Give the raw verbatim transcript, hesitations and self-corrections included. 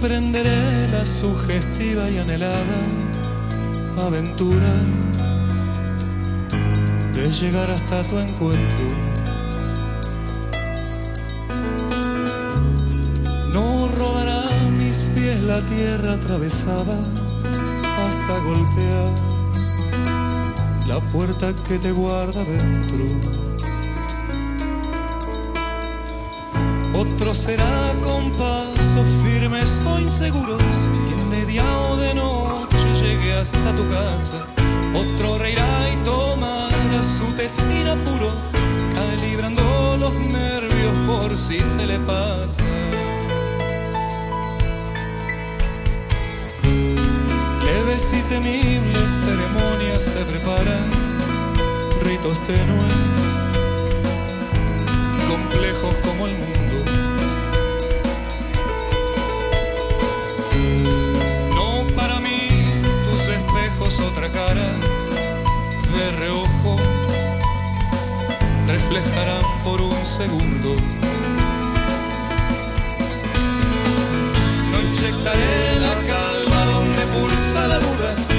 emprenderé la sugestiva y anhelada aventura de llegar hasta tu encuentro. No rodará mis pies la tierra atravesada hasta golpear la puerta que te guarda dentro. Otro será con pasos firmes o inseguros quien de día o de noche llegue hasta tu casa. Otro reirá y tomará su té sin apuro, calibrando los nervios por si se le pasa. Leves y temibles ceremonias se preparan, ritos tenues, complejos como el mundo. No para mí tus espejos otra cara de reojo reflejarán por un segundo. No inyectaré la calma donde pulsa la duda,